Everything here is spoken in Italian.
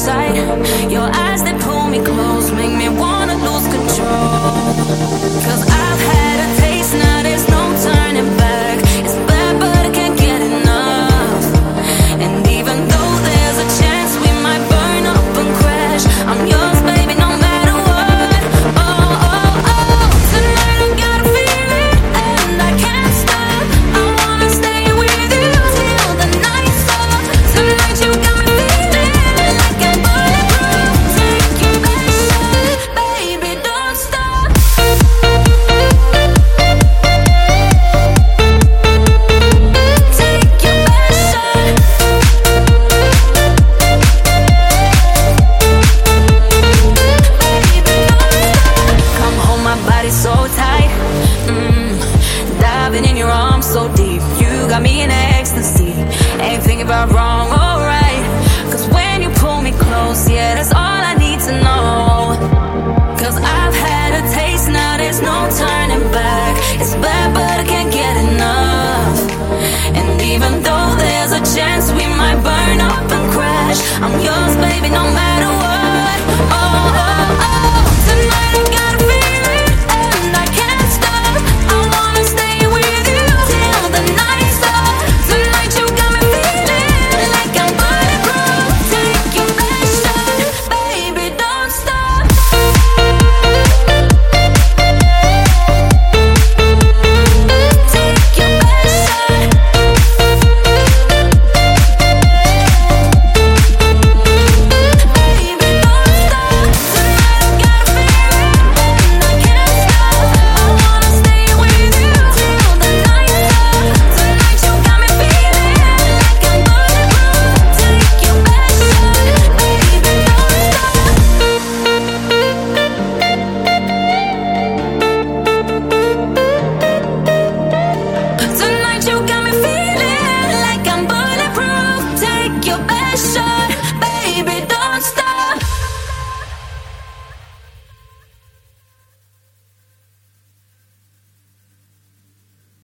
tight. Your eyes, they pull me close, make me wanna lose control. 'Cause I've had a taste, now there's no turning back. It's bad, but I can't get enough. And even though there's a chance we might burn up and crash, I'm yours, baby, no matter what. Oh, oh, oh, tonight I got a feeling and I can't stop. I wanna stay with you till the night's up. Tonight you got me feeling like I'm bulletproof. Take your best shot, baby, don't stop. Take your best shot. Come hold my body so tight. Diving in your arms so deep. You got me in ecstasy. Ain't thinking about wrong or right. 'Cause when you pull me close, yeah, that's all I need to know. 'Cause I've had a taste, now there's no turning back. It's bad, but I can't get enough. And even though there's a chance we might burn up and crash, I'm yours, baby, no matter what. Oh, oh, oh, tonight I got a feeling and I can't stop. I wanna stay with you till the night's up. Tonight you got me feeling like I'm bulletproof. Take your best shot, baby, don't stop. Take your best shot. Baby, don't stop. Tonight I got a feeling and I can't stop. I wanna stay with you till the night's up. Tonight you got me feeling like I'm bulletproof. Take your best shot, baby, don't stop. Tonight you got me feeling like I'm bulletproof. Take your best shot.